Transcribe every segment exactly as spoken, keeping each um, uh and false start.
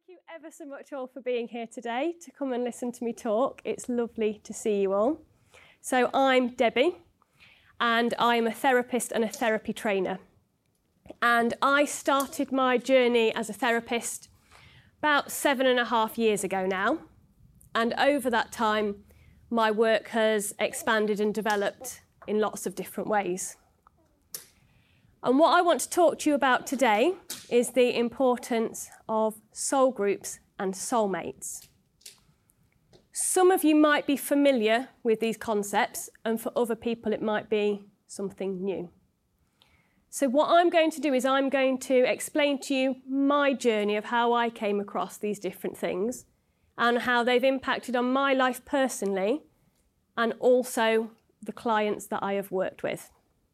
you ever so much all for being here today to come and listen to me talk. It's lovely to see you all. So I'm Debbie, and I'm a therapist and a therapy trainer. And I started my journey as a therapist about seven and a half years ago now. And over that time, my work has expanded and developed in lots of different ways. And what I want to talk to you about today is the importance of soul groups and soulmates. Some of you might be familiar with these concepts, and for other people it might be something new. So what I'm going to do is I'm going to explain to you my journey of how I came across these different things and how they've impacted on my life personally and also the clients that I have worked with.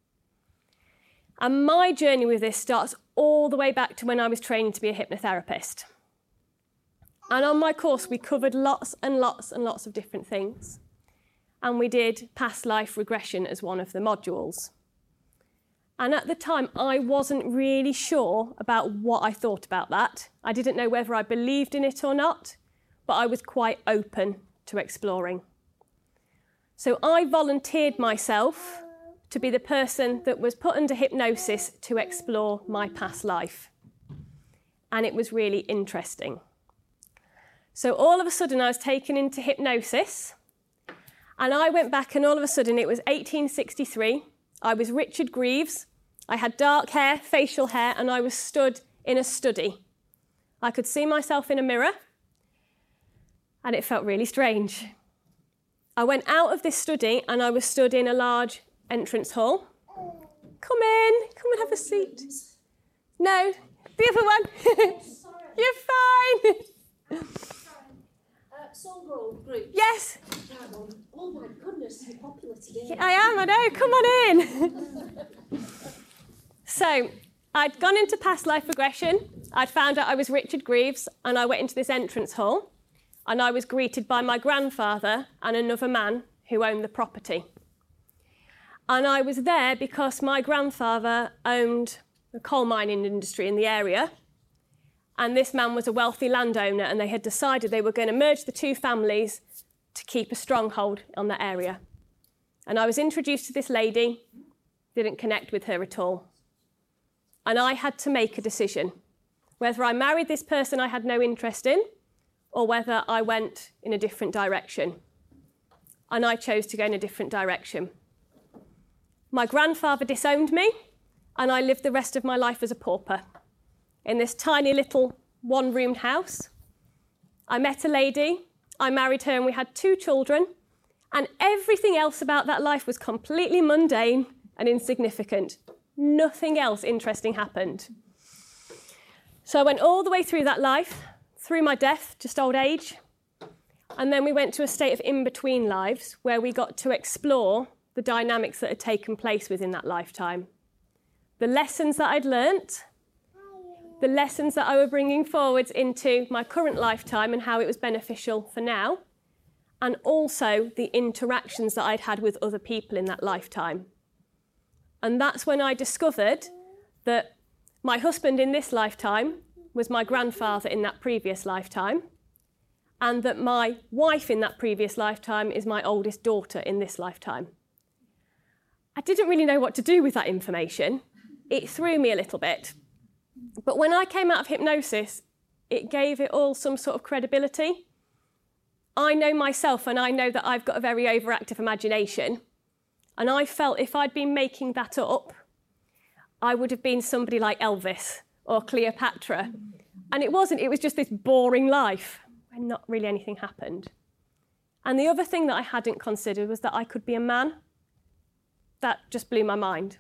And my journey with this starts all the way back to when I was training to be a hypnotherapist. And on my course, we covered lots and lots and lots of different things. And we did past life regression as one of the modules. And at the time, I wasn't really sure about what I thought about that. I didn't know whether I believed in it or not, but I was quite open to exploring. So I volunteered myself to be the person that was put under hypnosis to explore my past life. And it was really interesting. So all of a sudden I was taken into hypnosis, and I went back, and all of a sudden it was eighteen sixty-three. I was Richard Greaves. I had dark hair, facial hair, and I was stood in a study. I could see myself in a mirror, and it felt really strange. I went out of this study and I was stood in a large entrance hall. Come in, come and have a seat. No, the other one. You're fine. Uh, Soul group. Yes. Oh my goodness, how popular today. I am, I know, come on in. So, I'd gone into past life regression. I'd found out I was Richard Greaves, and I went into this entrance hall, and I was greeted by my grandfather and another man who owned the property. And I was there because my grandfather owned the coal mining industry in the area. And this man was a wealthy landowner, and they had decided they were going to merge the two families to keep a stronghold on the area. And I was introduced to this lady, didn't connect with her at all. And I had to make a decision, whether I married this person I had no interest in, or whether I went in a different direction. And I chose to go in a different direction. My grandfather disowned me, and I lived the rest of my life as a pauper in this tiny little one-roomed house. I met a lady, I married her, and we had two children, and everything else about that life was completely mundane and insignificant. Nothing else interesting happened. So I went all the way through that life, through my death, just old age, and then we went to a state of in-between lives where we got to explore the dynamics that had taken place within that lifetime. The lessons that I'd learnt, the lessons that I were bringing forwards into my current lifetime and how it was beneficial for now, and also the interactions that I'd had with other people in that lifetime. And that's when I discovered that my husband in this lifetime was my grandfather in that previous lifetime, and that my wife in that previous lifetime is my oldest daughter in this lifetime. I didn't really know what to do with that information. It threw me a little bit. But when I came out of hypnosis, it gave it all some sort of credibility. I know myself, and I know that I've got a very overactive imagination. And I felt if I'd been making that up, I would have been somebody like Elvis or Cleopatra. And it wasn't, it was just this boring life where not really anything happened. And the other thing that I hadn't considered was that I could be a man. That just blew my mind.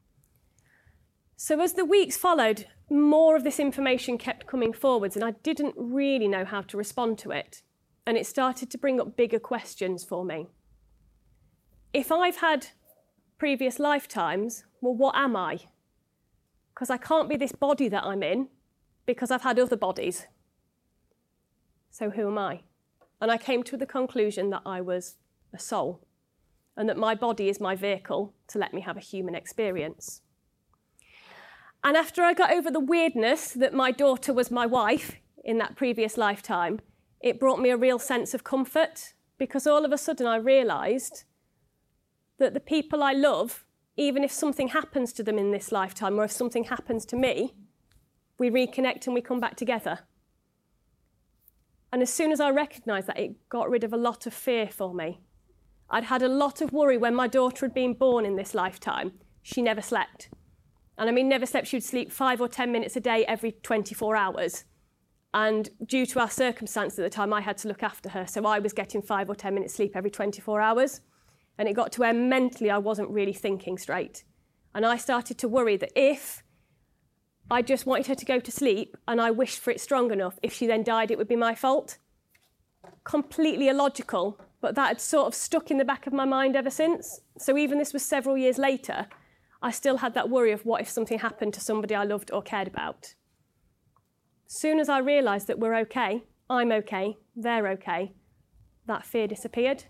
So as the weeks followed, more of this information kept coming forwards, and I didn't really know how to respond to it. And it started to bring up bigger questions for me. If I've had previous lifetimes, well, what am I? Because I can't be this body that I'm in because I've had other bodies. So who am I? And I came to the conclusion that I was a soul, and that my body is my vehicle to let me have a human experience. And after I got over the weirdness that my daughter was my wife in that previous lifetime, it brought me a real sense of comfort, because all of a sudden I realised that the people I love, even if something happens to them in this lifetime, or if something happens to me, we reconnect and we come back together. And as soon as I recognised that, it got rid of a lot of fear for me. I'd had a lot of worry when my daughter had been born in this lifetime. She never slept. And I mean never slept, she would sleep five or ten minutes a day every twenty-four hours. And due to our circumstances at the time, I had to look after her. So I was getting five or ten minutes sleep every twenty-four hours. And it got to where mentally I wasn't really thinking straight. And I started to worry that if I just wanted her to go to sleep and I wished for it strong enough, if she then died, it would be my fault. Completely illogical, but that had sort of stuck in the back of my mind ever since. So even this was several years later, I still had that worry of what if something happened to somebody I loved or cared about. As soon as I realised that we're okay, I'm okay, they're okay, that fear disappeared.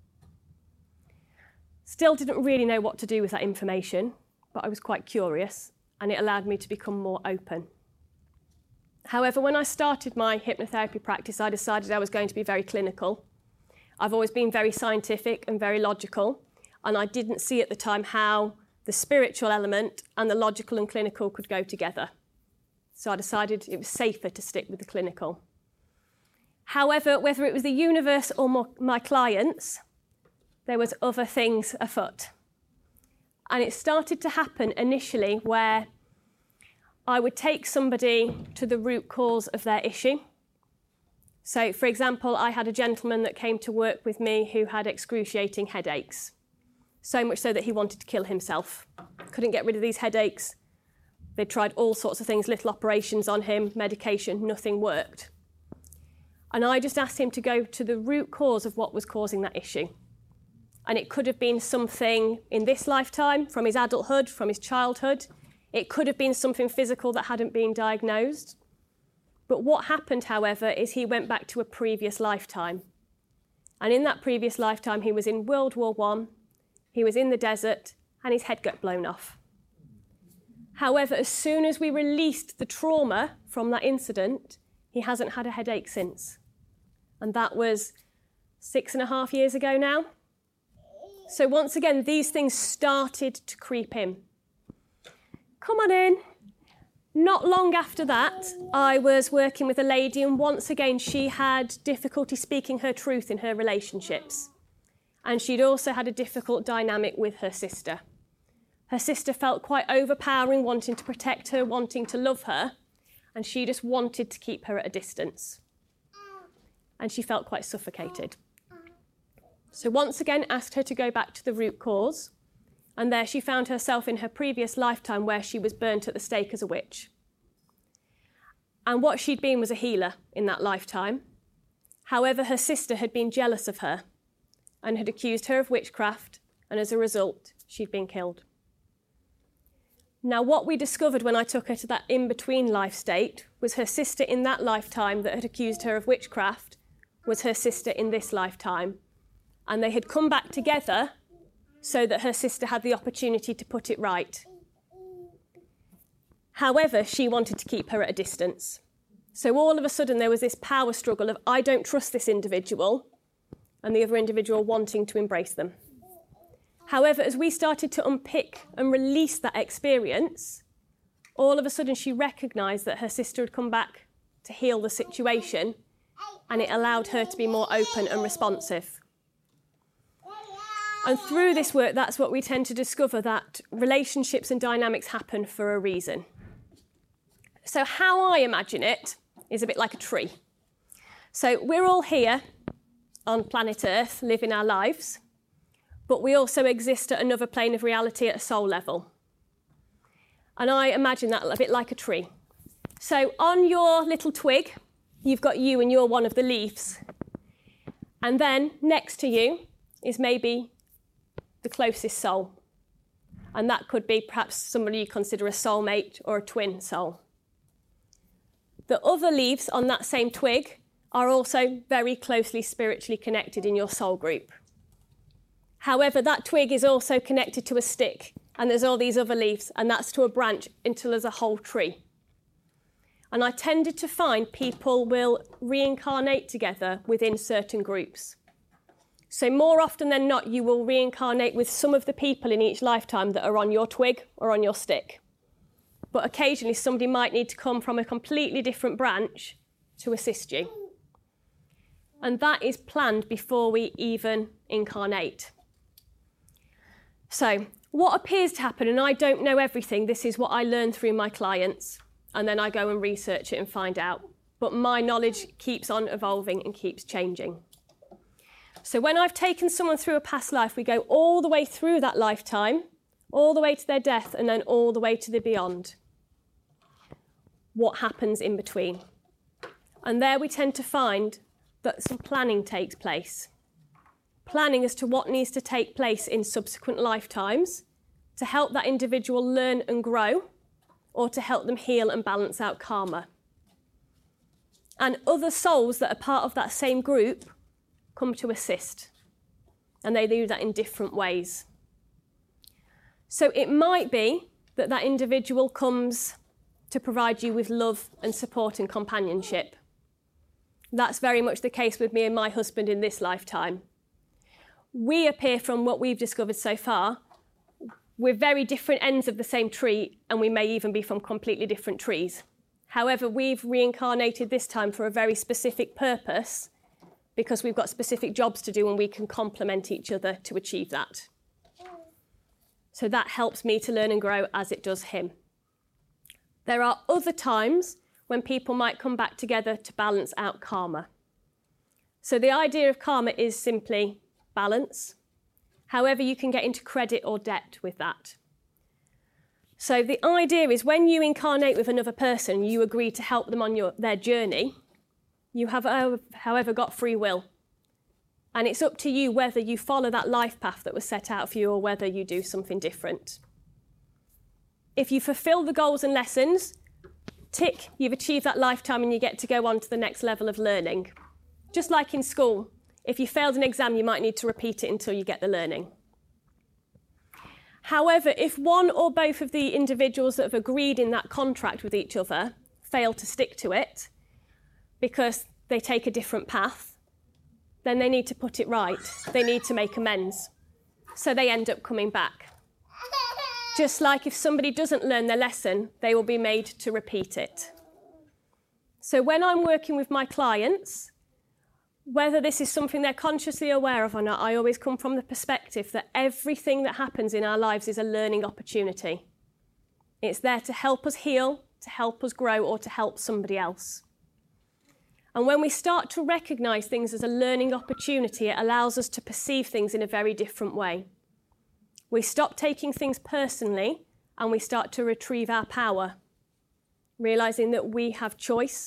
Still didn't really know what to do with that information, but I was quite curious, and it allowed me to become more open. However, when I started my hypnotherapy practice, I decided I was going to be very clinical. I've always been very scientific and very logical, and I didn't see at the time how the spiritual element and the logical and clinical could go together. So I decided it was safer to stick with the clinical. However, whether it was the universe or my clients, there was other things afoot. And it started to happen initially where I would take somebody to the root cause of their issue. So, for example, I had a gentleman that came to work with me who had excruciating headaches, so much so that he wanted to kill himself. Couldn't get rid of these headaches. They tried all sorts of things, little operations on him, medication, nothing worked. And I just asked him to go to the root cause of what was causing that issue. And it could have been something in this lifetime, from his adulthood, from his childhood. It could have been something physical that hadn't been diagnosed. But what happened, however, is he went back to a previous lifetime. And in that previous lifetime, he was in World War One, he was in the desert, and his head got blown off. However, as soon as we released the trauma from that incident, he hasn't had a headache since. And that was six and a half years ago now. So once again, these things started to creep in. Come on in. Not long after that, I was working with a lady, and once again, she had difficulty speaking her truth in her relationships. And she'd also had a difficult dynamic with her sister. Her sister felt quite overpowering, wanting to protect her, wanting to love her, and she just wanted to keep her at a distance. And she felt quite suffocated. So once again, asked her to go back to the root cause, and there she found herself in her previous lifetime where she was burnt at the stake as a witch. And what she'd been was a healer in that lifetime. However, her sister had been jealous of her and had accused her of witchcraft, and as a result, she'd been killed. Now, what we discovered when I took her to that in-between life state was her sister in that lifetime that had accused her of witchcraft was her sister in this lifetime. And they had come back together so that her sister had the opportunity to put it right. However, she wanted to keep her at a distance. So all of a sudden there was this power struggle of, I don't trust this individual, and the other individual wanting to embrace them. However, as we started to unpick and release that experience, all of a sudden she recognised that her sister had come back to heal the situation, and it allowed her to be more open and responsive. And through this work, that's what we tend to discover, that relationships and dynamics happen for a reason. So how I imagine it is a bit like a tree. So we're all here on planet Earth, living our lives, but we also exist at another plane of reality at a soul level. And I imagine that a bit like a tree. So on your little twig, you've got you and you're one of the leaves. And then next to you is maybe the closest soul. And that could be perhaps somebody you consider a soulmate or a twin soul. The other leaves on that same twig are also very closely spiritually connected in your soul group. However, that twig is also connected to a stick, and there's all these other leaves, and that's to a branch until there's a whole tree. And I tended to find people will reincarnate together within certain groups. So more often than not, you will reincarnate with some of the people in each lifetime that are on your twig or on your stick. But occasionally somebody might need to come from a completely different branch to assist you. And that is planned before we even incarnate. So what appears to happen, and I don't know everything, this is what I learn through my clients, and then I go and research it and find out. But my knowledge keeps on evolving and keeps changing. So when I've taken someone through a past life, we go all the way through that lifetime, all the way to their death, and then all the way to the beyond. What happens in between? And there we tend to find that some planning takes place. Planning as to what needs to take place in subsequent lifetimes to help that individual learn and grow, or to help them heal and balance out karma. And other souls that are part of that same group come to assist, and they do that in different ways. So it might be that that individual comes to provide you with love and support and companionship. That's very much the case with me and my husband in this lifetime. We appear, from what we've discovered so far, we're very different ends of the same tree, and we may even be from completely different trees. However, we've reincarnated this time for a very specific purpose, because we've got specific jobs to do and we can complement each other to achieve that. So that helps me to learn and grow as it does him. There are other times when people might come back together to balance out karma. So the idea of karma is simply balance. However, you can get into credit or debt with that. So the idea is when you incarnate with another person, you agree to help them on your, their journey. You have, however, got free will. And it's up to you whether you follow that life path that was set out for you or whether you do something different. If you fulfill the goals and lessons, tick, you've achieved that lifetime and you get to go on to the next level of learning. Just like in school, if you failed an exam, you might need to repeat it until you get the learning. However, if one or both of the individuals that have agreed in that contract with each other fail to stick to it because they take a different path, then they need to put it right. They need to make amends. So they end up coming back. Just like if somebody doesn't learn their lesson, they will be made to repeat it. So when I'm working with my clients, whether this is something they're consciously aware of or not, I always come from the perspective that everything that happens in our lives is a learning opportunity. It's there to help us heal, to help us grow, or to help somebody else. And when we start to recognise things as a learning opportunity, it allows us to perceive things in a very different way. We stop taking things personally and we start to retrieve our power, realising that we have choice.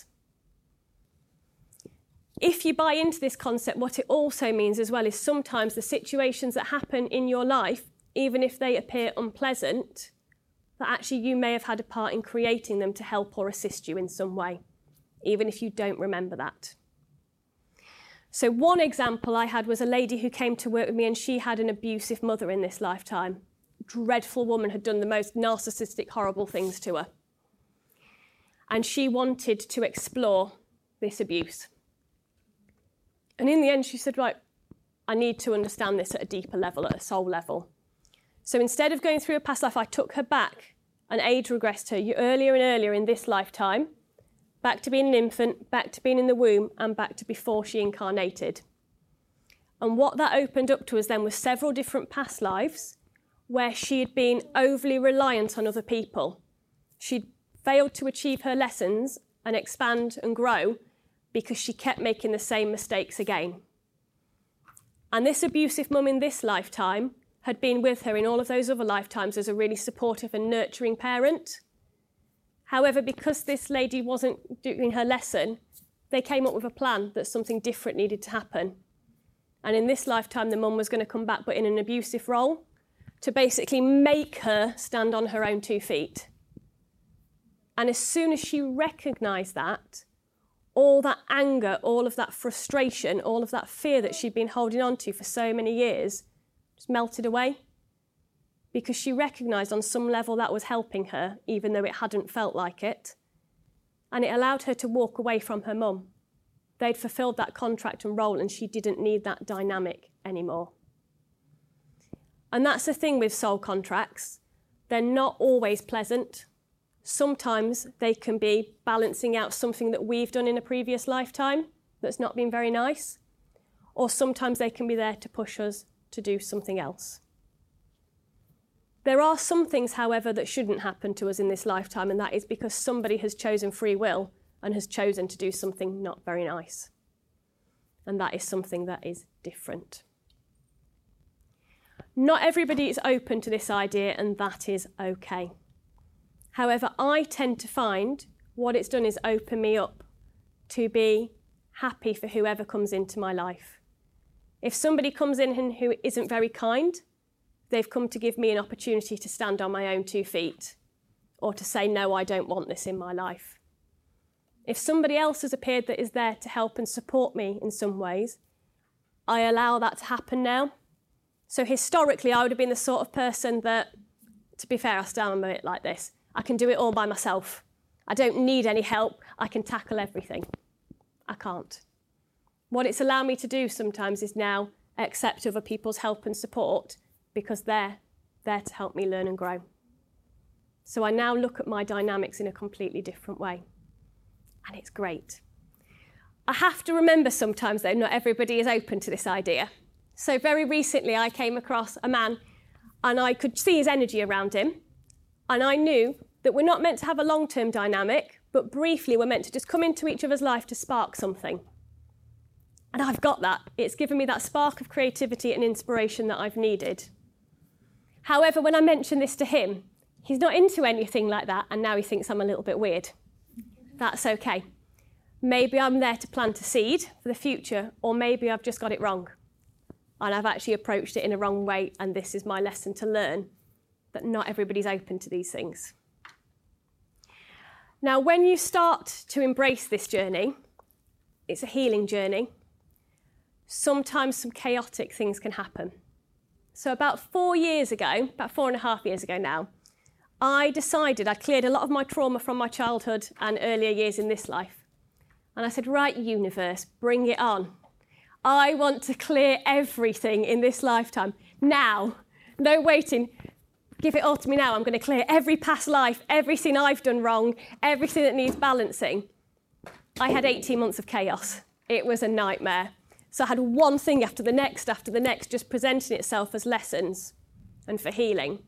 If you buy into this concept, what it also means as well is sometimes the situations that happen in your life, even if they appear unpleasant, that actually you may have had a part in creating them to help or assist you in some way, even if you don't remember that. So one example I had was a lady who came to work with me, and she had an abusive mother in this lifetime. Dreadful woman, had done the most narcissistic, horrible things to her. And she wanted to explore this abuse. And in the end, she said, right, I need to understand this at a deeper level, at a soul level. So instead of going through a past life, I took her back and age regressed her earlier and earlier in this lifetime, back to being an infant, back to being in the womb, and back to before she incarnated. And what that opened up to us then was several different past lives where she had been overly reliant on other people. She'd failed to achieve her lessons and expand and grow because she kept making the same mistakes again. And this abusive mum in this lifetime had been with her in all of those other lifetimes as a really supportive and nurturing parent. However, because this lady wasn't doing her lesson, they came up with a plan that something different needed to happen. And in this lifetime, the mum was going to come back, but in an abusive role, to basically make her stand on her own two feet. And as soon as she recognised that, all that anger, all of that frustration, all of that fear that she'd been holding on to for so many years just melted away, because she recognised on some level that was helping her, even though it hadn't felt like it. and it allowed her to walk away from her mum. They'd fulfilled that contract and role, and she didn't need that dynamic anymore. And that's the thing with soul contracts. They're not always pleasant. Sometimes they can be balancing out something that we've done in a previous lifetime that's not been very nice. Or sometimes they can be there to push us to do something else. There are some things, however, that shouldn't happen to us in this lifetime, and that is because somebody has chosen free will and has chosen to do something not very nice. And that is something that is different. Not everybody is open to this idea, and that is okay. However, I tend to find what it's done is open me up to be happy for whoever comes into my life. If somebody comes in who isn't very kind, they've come to give me an opportunity to stand on my own two feet, or to say, no, I don't want this in my life. If somebody else has appeared that is there to help and support me in some ways, I allow that to happen now. So historically, I would have been the sort of person that, to be fair, I still am a bit like this. I can do it all by myself. I don't need any help. I can tackle everything. I can't. What it's allowed me to do sometimes is now accept other people's help and support, because they're there to help me learn and grow. So I now look at my dynamics in a completely different way. And it's great. I have to remember sometimes, though, not everybody is open to this idea. So very recently I came across a man, and I could see his energy around him. And I knew that we're not meant to have a long-term dynamic, but briefly we're meant to just come into each other's life to spark something. And I've got that. It's given me that spark of creativity and inspiration that I've needed. However, when I mention this to him, he's not into anything like that, and now he thinks I'm a little bit weird. That's okay. Maybe I'm there to plant a seed for the future, or maybe I've just got it wrong. And I've actually approached it in a wrong way, and this is my lesson to learn, that not everybody's open to these things. Now, when you start to embrace this journey, it's a healing journey. Sometimes some chaotic things can happen. So about four years ago, about four and a half years ago now, I decided I'd cleared a lot of my trauma from my childhood and earlier years in this life. And I said, right, universe, bring it on. I want to clear everything in this lifetime. Now. No waiting. Give it all to me now. I'm going to clear every past life, everything I've done wrong, everything that needs balancing. I had eighteen months of chaos. It was a nightmare. So I had one thing after the next, after the next, just presenting itself as lessons and for healing.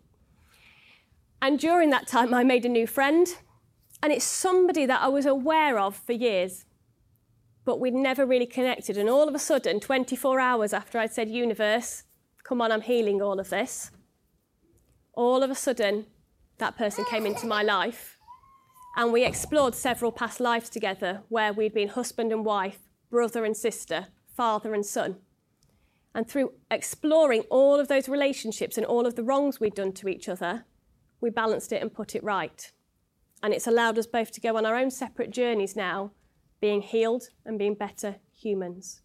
And during that time, I made a new friend, and it's somebody that I was aware of for years, but we'd never really connected. And all of a sudden, twenty-four hours after I'd said, universe, come on, I'm healing all of this, all of a sudden, that person came into my life, and we explored several past lives together where we'd been husband and wife, brother and sister, father and son. And through exploring all of those relationships and all of the wrongs we'd done to each other, we balanced it and put it right. And it's allowed us both to go on our own separate journeys now, being healed and being better humans.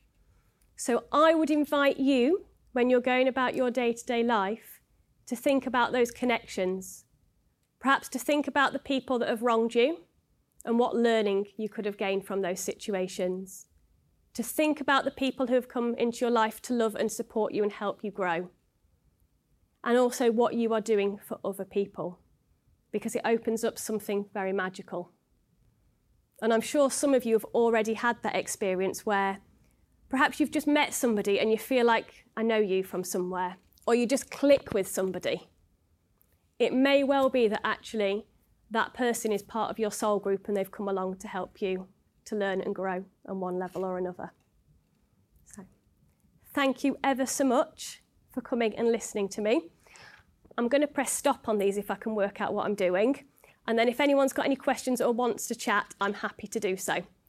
So I would invite you, when you're going about your day-to-day life, to think about those connections, perhaps to think about the people that have wronged you and what learning you could have gained from those situations, to think about the people who have come into your life to love and support you and help you grow, and also what you are doing for other people, because it opens up something very magical. And I'm sure some of you have already had that experience where perhaps you've just met somebody and you feel like, I know you from somewhere, or you just click with somebody. It may well be that actually that person is part of your soul group and they've come along to help you to learn and grow on one level or another. So, thank you ever so much for coming and listening to me. I'm going to press stop on these if I can work out what I'm doing. And then if anyone's got any questions or wants to chat, I'm happy to do so.